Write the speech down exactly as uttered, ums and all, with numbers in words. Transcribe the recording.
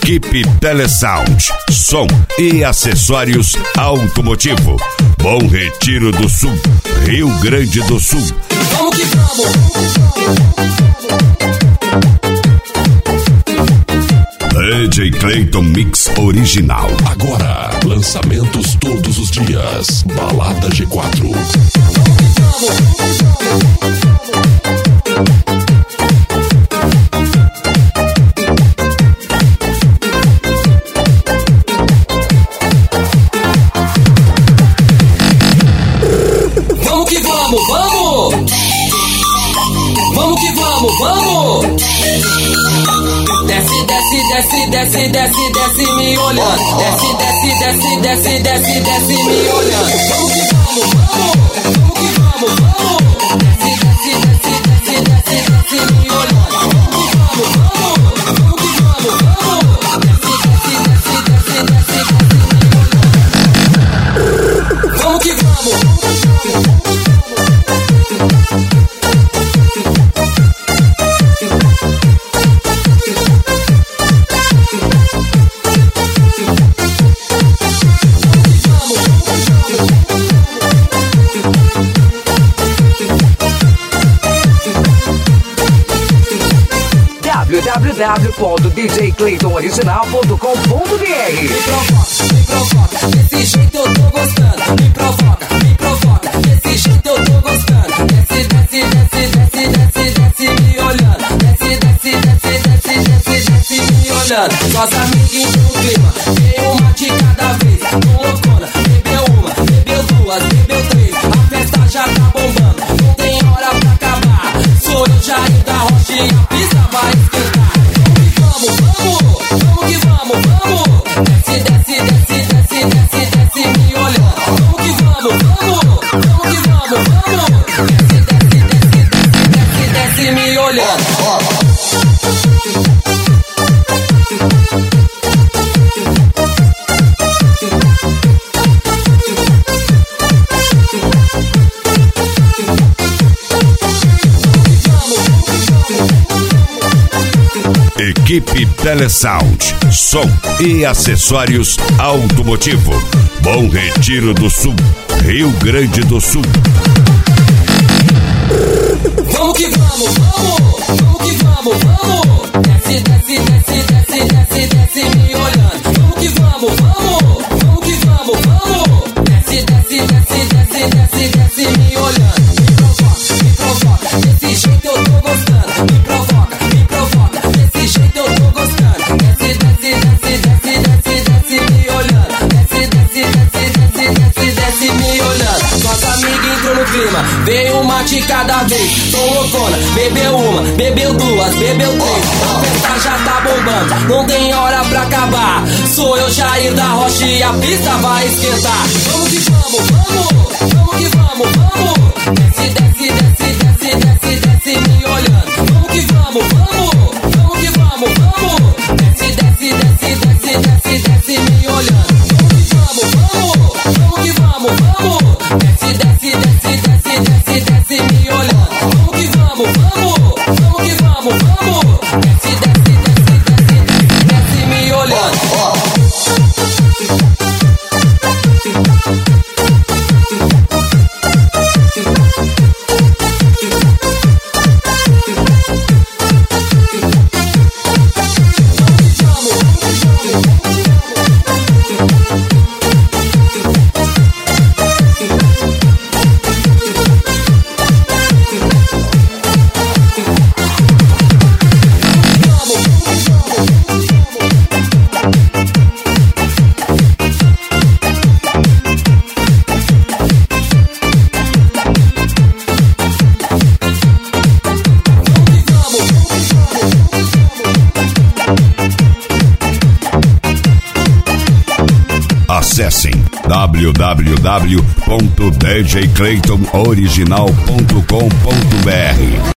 Equipe Telesound, som e acessórios automotivo. Bom Retiro do Sul, Rio Grande do Sul. Vamos que vamos! D J Clayton Mix Original. Agora, lançamentos todos os dias. Balada G quatro. Vamos que vamos, vamos! Vamos que vamos, vamos! Desce, desce, desce, desce, desce, desce me olhando. Desce, desce, desce, desce, desce, desce me olhando. Vamos que vamos, vamos! Vamos que vamos, vamos! Desce, desce, desce, desce, desce, desce me olhando. Vamos que vamos, vamos! Vamos que vamos, vamos! Desce, desce, desce, desce, desce, desce me olhando. Vamos que vamos! w w w ponto d j clayton original ponto com ponto b r. Me provoca, me provoca, desse jeito eu tô gostando. Me provoca, me provoca, desse jeito eu tô gostando. Desce, desce, desce, desce, desce, desce me olhando. Desce, desce, desce, desce, desce, desce me olhando. Suas amigas no clima, veio uma de cada vez. Tô loucona, bebeu uma, bebeu duas, bebeu três. A festa já tá bombando, não tem hora pra acabar. Sou eu Jair da Rocha e a pista vai esquentar. Vamos, vamos, vamos que vamos, vamos. Desce, desce, desce, desce, desce, desce me olhando. Vamos que vamos, vamos, vamos que vamos, vamos. Desce, desce, desce, desce, desce, desce me olhando. Equipe Telesound, som e acessórios automotivo. Bom Retiro do Sul, Rio Grande do Sul. Vamos que vamos, vamos, vamos que vamos, vamos. Desce, desce, desce, desce, desce, desce me olhando. Vamos que vamos, vamos, vamos que vamos, vamos. Desce, desce, desce, desce, desce, desce me olhando. Me provoca, me provoca, desse jeito eu tô gostando. Me provoca, me provoca, desse jeito eu tô gostando. Desce, desce, desce, desce, desce, desce me olhando. Desce, desce, desce, desce, desce, desce me olhando. Suas amigas entrou no clima, veio uma de cada vez. Tô loucona, bebeu uma, bebeu duas, bebeu três. A festa já tá bombando, não tem hora pra acabar. Sou eu Jair da Rocha e a pista vai esquentar. Vamos que vamos, vamos, vamos que vamos, vamos. Desce, desce, desce, desce, desce, desce me olhando. Vamos que vamos, vamos, vamos que vamos, vamos. Desce, desce, desce, desce, desce, desce me olhando. Vamos que vamos, vamos, vamos que vamos, vamos. Desce, desce, desce, desce, desce, desce me olhando. Vamos que vamos, vamos, vamos que vamos, vamos. Desce, desce, desce, desce, desce, desce me olhando. Acessem w w w ponto d j clayton original ponto com ponto b r.